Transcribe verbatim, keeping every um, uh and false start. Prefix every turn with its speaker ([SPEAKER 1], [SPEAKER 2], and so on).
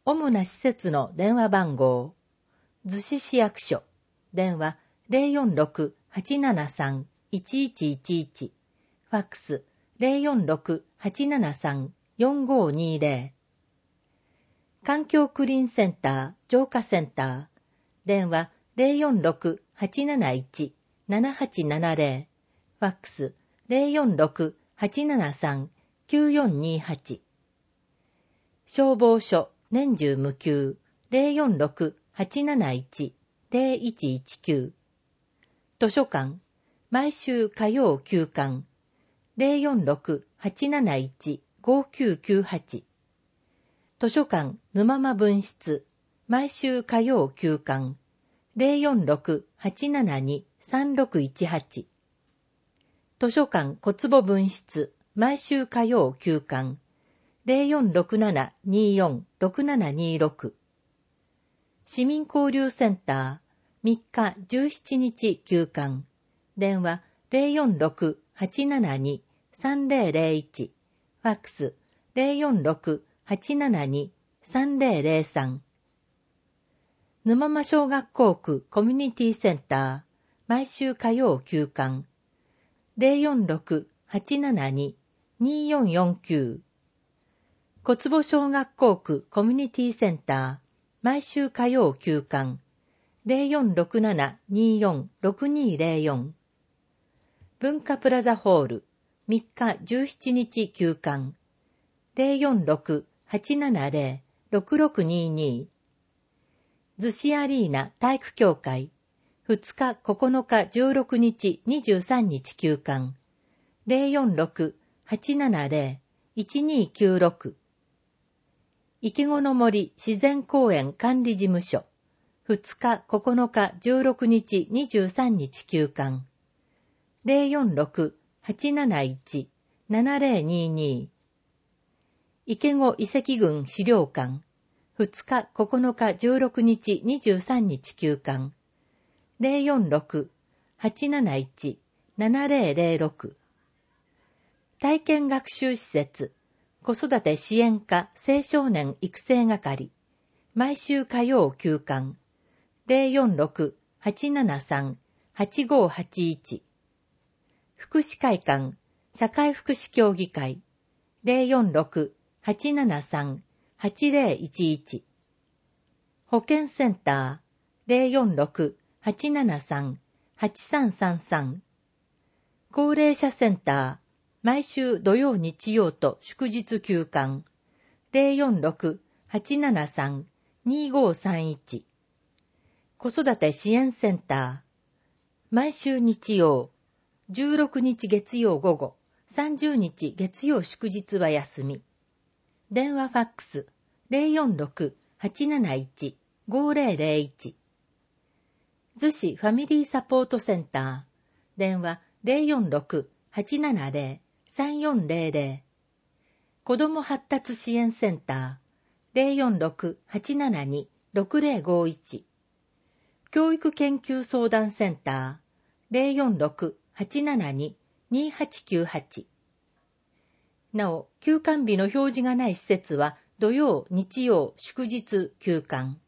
[SPEAKER 1] 主な施設の電話番号。逗子市役所。電話 ゼロよんろく はちななさん いちいちいちいち。ファックス ゼロよんろく はちななさん よんごにゼロ。環境クリーンセンター、浄化センター。電話 ゼロよんろく はちなないち ななはちななゼロ。ファックス ゼロよんろく はちななさん きゅうよんにはち。消防署年中無休 ゼロよんろく はちなないち ゼロいちいちきゅう。図書館毎週火曜休館 ゼロよんろく はちなないち ごきゅうきゅうはち。図書館沼間分室毎週火曜休館 ゼロよんろく はちななに さんろくいちはち。図書館小坪分室毎週火曜休館 ゼロよんろくなな によん ろくななにろく。市民交流センターみっかじゅうしちにち休館。電話 ゼロよんろく はちななに さんぜろぜろいち。ファックス ゼロよんろく はちななに さんぜろぜろさん。沼間小学校区コミュニティセンター毎週火曜休館。ゼロよんろく はちななに によんよんきゅう。小坪小学校区コミュニティセンター毎週火曜休館。ゼロよんろくなな によん ろくにゼロよん。文化プラザホールみっかじゅうしちにち休館。ゼロよんろく はちななゼロ ろくろくにに。逗子アリーナ体育協会ふつかここのかじゅうろくにちにじゅうさんにち休館。ゼロよんろく はちななゼロ いちにきゅうろく。池子の森自然公園管理事務所ふつかここのかじゅうろくにちにじゅうさんにち休館。ゼロよんろく はちなないち ななゼロにに。池子遺跡群資料館ふつかここのかじゅうろくにちにじゅうさんにち休館。ゼロよんろく はちなないち ななゼロゼロろく。体験学習施設子育て支援課青少年育成係毎週火曜休館。ゼロよんろく はちななさん はちごはちいち。福祉会館社会福祉協議会ゼロよんろく はちななさん はちゼロいちいち。保健センターゼロよんろく はちななさん はちさんさんさん。高齢者センター毎週土曜日曜と祝日休館。ゼロよんろく はちななさん にごさんいち。子育て支援センター毎週日曜じゅうろくにち月曜午後さんじゅうにち月曜祝日は休み。電話ファックスゼロよんろく はちなないち ごゼロゼロいち。逗子ファミリーサポートセンター電話ゼロよんろく はちななゼロ さんよんゼロゼロ。子ども発達支援センターゼロよんろく はちななに ろくゼロごいち。教育研究相談センターゼロよんろく はちななに にはちきゅうはち。なお、休館日の表示がない施設は土曜、日曜、祝日休館。